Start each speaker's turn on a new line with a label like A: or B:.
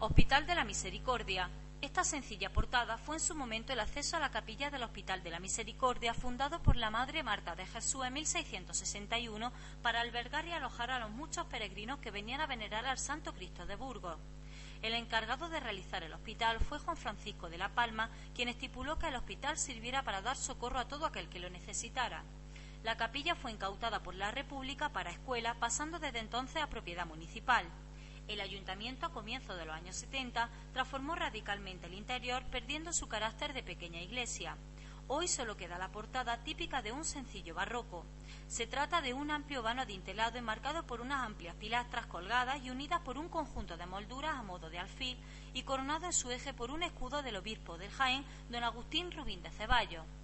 A: Hospital de la Misericordia. Esta sencilla portada fue en su momento el acceso a la capilla del Hospital de la Misericordia, fundado por la Madre Marta de Jesús en 1661 para albergar y alojar a los muchos peregrinos que venían a venerar al Santo Cristo de Burgos. El encargado de realizar el hospital fue Juan Francisco de la Palma, quien estipuló que el hospital sirviera para dar socorro a todo aquel que lo necesitara. La capilla fue incautada por la República para escuela, pasando desde entonces a propiedad municipal. El ayuntamiento, a comienzos de los años 70, transformó radicalmente el interior, perdiendo su carácter de pequeña iglesia. Hoy solo queda la portada típica de un sencillo barroco. Se trata de un amplio vano adintelado enmarcado por unas amplias pilastras colgadas y unidas por un conjunto de molduras a modo de alfil y coronado en su eje por un escudo del obispo del Jaén, don Agustín Rubín de Ceballos.